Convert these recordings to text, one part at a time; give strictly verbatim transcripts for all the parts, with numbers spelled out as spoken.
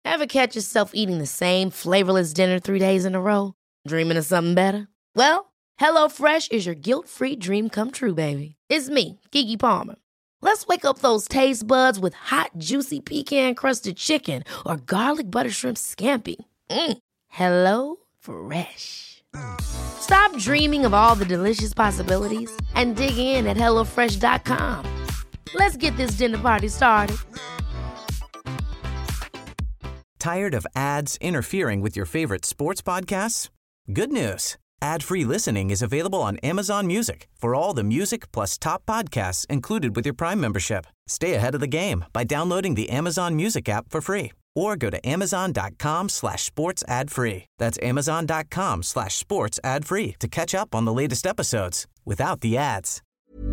Ever catch yourself eating the same flavorless dinner three days in a row? Dreaming of something better? Well, HelloFresh is your guilt-free dream come true, baby. It's me, Keke Palmer. Let's wake up those taste buds with hot, juicy pecan-crusted chicken or garlic butter shrimp scampi. Mm. Hello Fresh. Stop dreaming of all the delicious possibilities and dig in at hello fresh dot com. Let's get this dinner party started. Tired of ads interfering with your favorite sports podcasts? Good news. Ad-free listening is available on Amazon Music for all the music plus top podcasts included with your Prime membership. Stay ahead of the game by downloading the Amazon Music app for free or go to amazon.com slash sports ad free. That's amazon.com slash sports ad free to catch up on the latest episodes without the ads.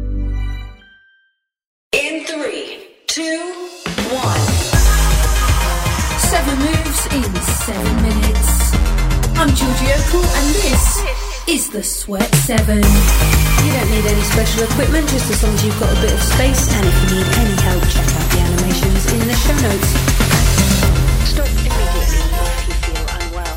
In three, two, one. Seven moves in seven minutes. I'm Georgie Okell and this is the Sweat Seven. You don't need any special equipment, just as long as you've got a bit of space, and if you need any help, check out the animations in the show notes. Stop immediately if you feel unwell.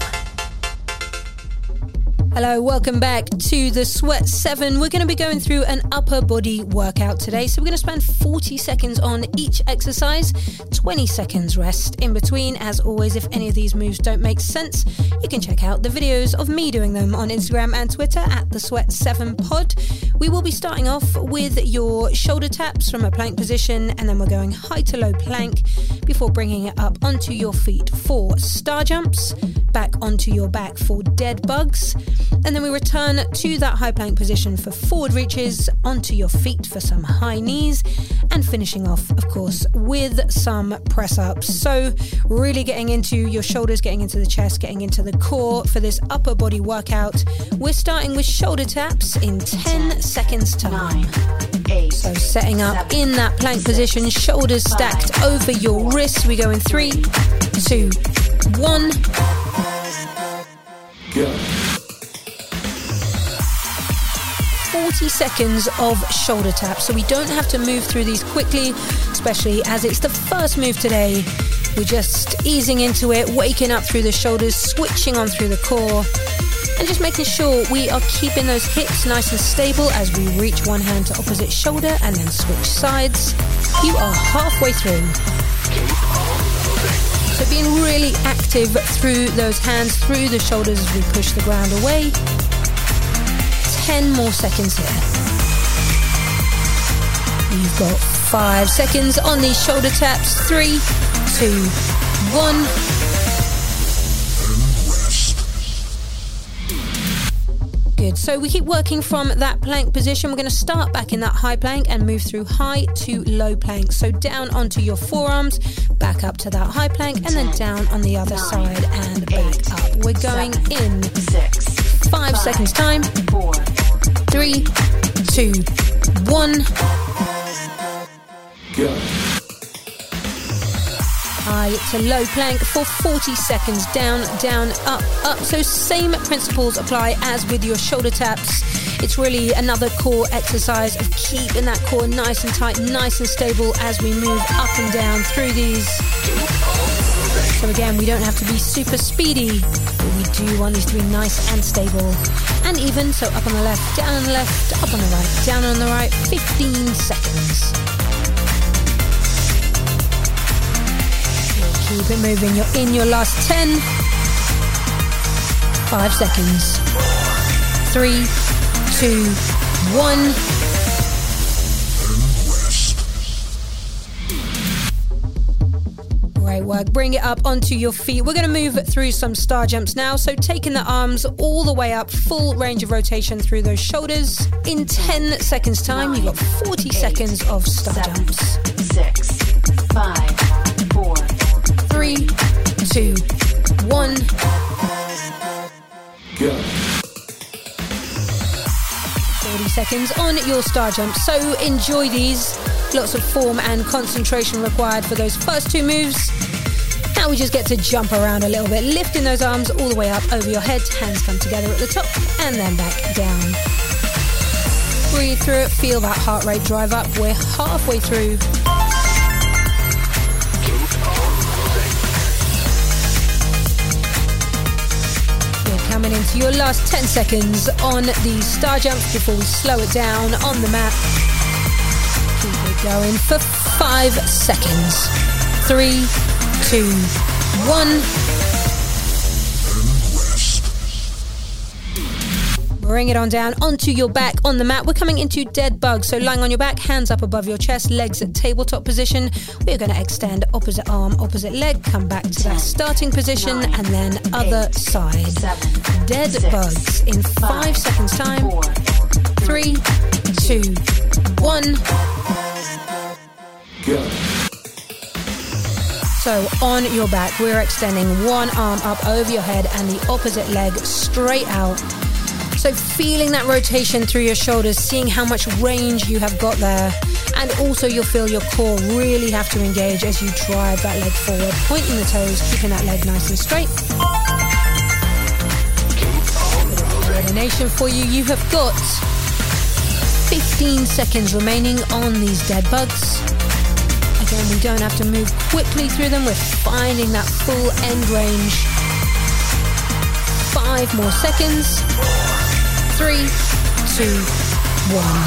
Hello, welcome back to the Sweat Seven. We're going to be going through an upper body workout today. So we're going to spend forty seconds on each exercise, twenty seconds rest in between. As always, if any of these moves don't make sense, you can check out the videos of me doing them on Instagram and Twitter at the Sweat Seven Pod. We will be starting off with your shoulder taps from a plank position, and then we're going high to low plank before bringing it up onto your feet for star jumps, back onto your back for dead bugs. And then we return to that high plank position for forward reaches, onto your feet for some high knees, and finishing off, of course, with some press ups. So really getting into your shoulders, getting into the chest, getting into the core for this upper body workout. We're starting with shoulder taps in ten seconds time. Eight, So setting up seven, in that plank six, position, shoulders stacked five, over your wrists. We go in three, two, one. Go. forty seconds of shoulder taps, so we don't have to move through these quickly, especially as it's the first move today. We're just easing into it, waking up through the shoulders, switching on through the core, and just making sure we are keeping those hips nice and stable as we reach one hand to opposite shoulder and then switch sides. You are halfway through. So being really active through those hands, through the shoulders as we push the ground away. ten more seconds here. You've got five seconds on these shoulder taps. Three, two, one. Good. So we keep working from that plank position. We're going to start back in that high plank and move through high to low plank. So down onto your forearms, back up to that high plank, and then down on the other side and back up. We're going in six, five seconds time. four, Three, two, one. Go. High to low plank for forty seconds. Down, down, up, up. So same principles apply as with your shoulder taps. It's really another core exercise of keeping that core nice and tight, nice and stable as we move up and down through these. So again, we don't have to be super speedy, but we do want these to be nice and stable. And even, so up on the left, down on the left, up on the right, down on the right, fifteen seconds. Keep it moving. You're in your last ten. Five seconds. Three, two, one. Great work. Bring it up onto your feet. We're going to move through some star jumps now. So taking the arms all the way up, full range of rotation through those shoulders. In ten seconds time, you've got forty seconds of star seven, jumps. six, five, four, Three, two, one. Go. forty seconds on your star jump. So enjoy these. Lots of form and concentration required for those first two moves. Now we just get to jump around a little bit, lifting those arms all the way up over your head. Hands come together at the top and then back down. Breathe through it. Feel that heart rate drive up. We're halfway through. to your last ten seconds on the star jumps before we slow it down on the mat. Keep it going for five seconds. Three, two, one. Bring it on down onto your back on the mat. We're coming into dead bug. So lying on your back, hands up above your chest, legs at tabletop position. We're going to extend opposite arm, opposite leg, come back to that starting position, and then other side. Dead bugs in five seconds time. Three, two, one. Go. So on your back, we're extending one arm up over your head and the opposite leg straight out. So feeling that rotation through your shoulders, seeing how much range you have got there. And also you'll feel your core really have to engage as you drive that leg forward, pointing the toes, keeping that leg nice and straight. Coordination for you. You have got fifteen seconds remaining on these dead bugs. Again, we don't have to move quickly through them. We're finding that full end range. Five more seconds. Three, two, one.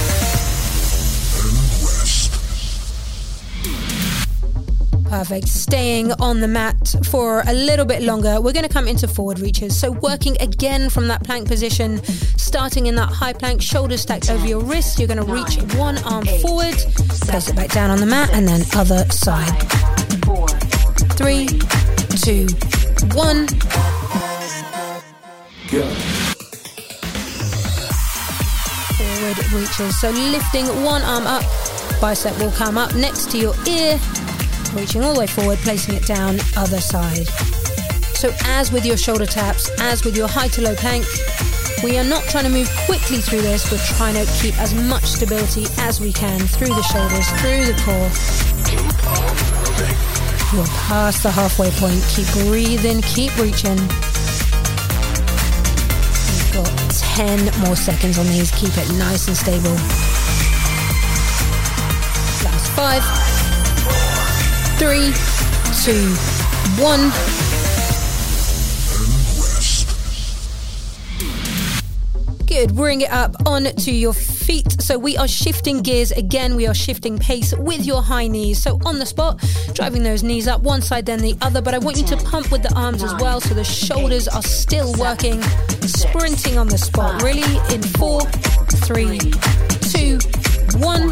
Perfect. Staying on the mat for a little bit longer. We're going to come into forward reaches. So working again from that plank position, starting in that high plank, shoulders stacked over your wrists. You're going to reach one arm forward, place it back down on the mat, and then other side. Three, two, one. Go. Forward reaches. So lifting one arm up, bicep will come up next to your ear, reaching all the way forward, placing it down, other side. So as with your shoulder taps, as with your high to low plank, we are not trying to move quickly through this. We're trying to keep as much stability as we can through the shoulders, through the core. You're past the halfway point. Keep breathing, keep reaching. We've got ten more seconds on these. Keep it nice and stable. Last five. Three, two, one. Good. Bring it up onto your feet. So we are shifting gears again. We are shifting pace with your high knees. So on the spot, driving those knees up one side then the other. But I want you to pump with the arms as well, so the shoulders are still working. Sprinting on the spot. Really in four, three, two, one.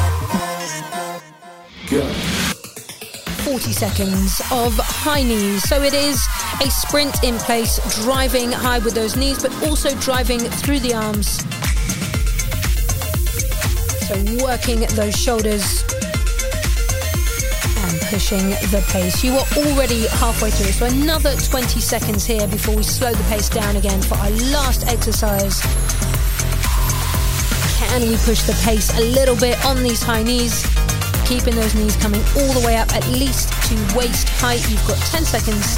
Go. forty seconds of high knees. So it is a sprint in place, driving high with those knees, but also driving through the arms. So working those shoulders and pushing the pace. You are already halfway through, so another twenty seconds here before we slow the pace down again for our last exercise. Can we push the pace a little bit on these high knees? Keeping those knees coming all the way up, at least to waist height. You've got ten seconds.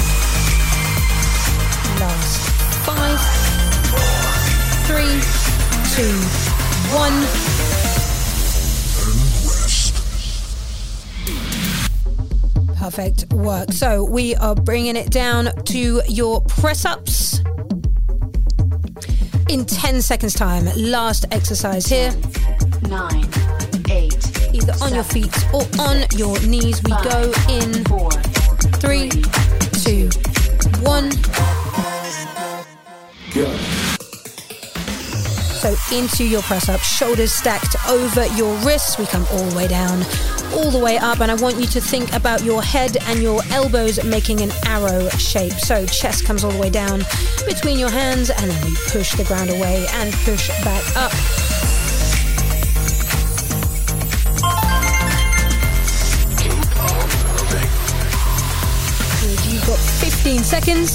Last five, three, two, one. Perfect work. So we are bringing it down to your press-ups in ten seconds time. Last exercise here. Nine, eight. Either on your feet or on your knees. We go in four, three, two, one. Go. So into your press up, shoulders stacked over your wrists. We come all the way down, all the way up, and I want you to think about your head and your elbows making an arrow shape. So chest comes all the way down between your hands, and then we push the ground away and push back up. You've got fifteen seconds.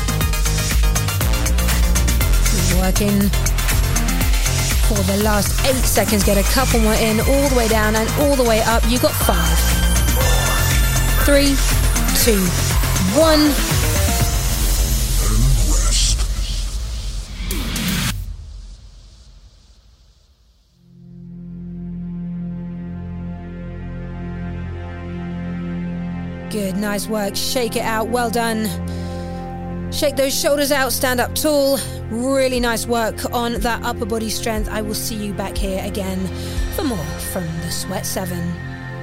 Keep working for the last eight seconds. Get a couple more in, all the way down and all the way up. You've got five, three, two, one. Good, nice work. Shake it out. Well done. Shake those shoulders out, stand up tall. Really nice work on that upper body strength. I will see you back here again for more from the Sweat seven.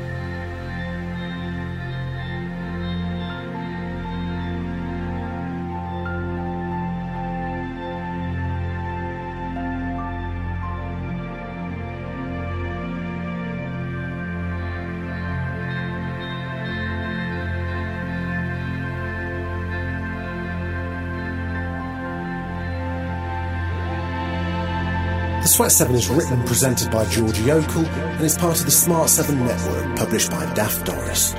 The Sweat seven is written and presented by Georgie Yokel and is part of the Smart seven network published by Daft Doris.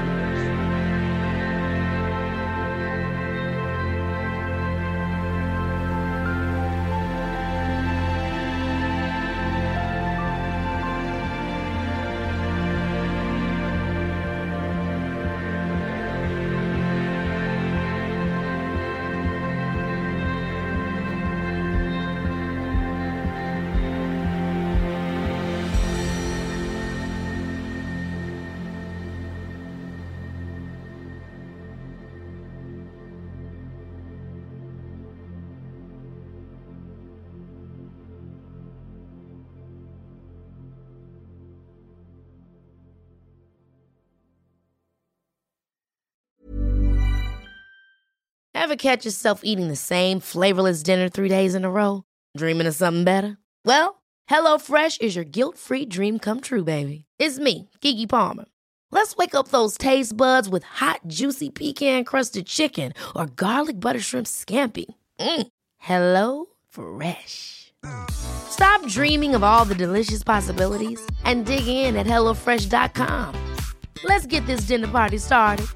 Ever catch yourself eating the same flavorless dinner three days in a row? Dreaming of something better? Well, HelloFresh is your guilt-free dream come true, baby. It's me, Keke Palmer. Let's wake up those taste buds with hot, juicy pecan-crusted chicken or garlic butter shrimp scampi. Mm. Hello Fresh. Stop dreaming of all the delicious possibilities and dig in at hello fresh dot com. Let's get this dinner party started.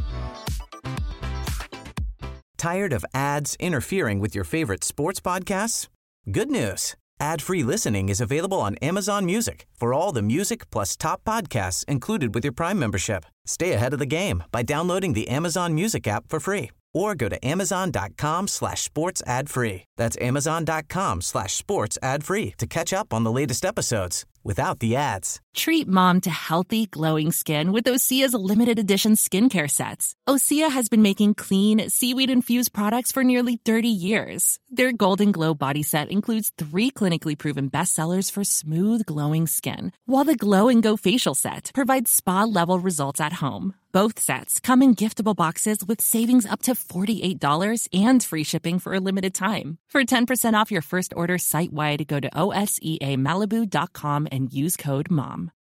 Tired of ads interfering with your favorite sports podcasts? Good news. Ad-free listening is available on Amazon Music for all the music plus top podcasts included with your Prime membership. Stay ahead of the game by downloading the Amazon Music app for free or go to amazon.com slash sports ad free. That's amazon.com slash sports ad free to catch up on the latest episodes without the ads. Treat mom to healthy, glowing skin with Osea's limited edition skincare sets. Osea has been making clean, seaweed-infused products for nearly thirty years. Their Golden Glow body set includes three clinically proven bestsellers for smooth, glowing skin, while the Glow and Go facial set provides spa-level results at home. Both sets come in giftable boxes with savings up to forty-eight dollars and free shipping for a limited time. For ten percent off your first order site-wide, go to O S E A Malibu dot com and use code MOM.